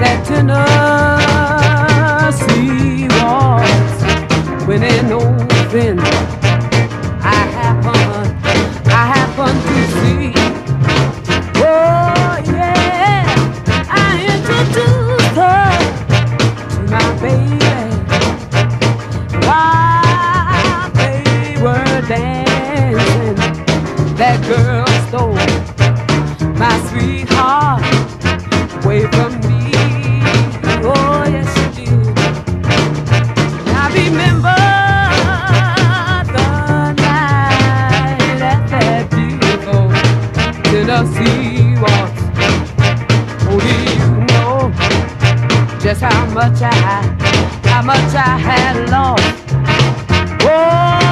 that Tennessee waltz. When in open, I happen to see. Oh yeah, I introduced her to my baby while they were dancing. That girl stole my sweetheart away from me. Oh yes she did. And I remember the night at that beautiful Tennessee waltz. Oh, do you know just how much I had lost? Oh,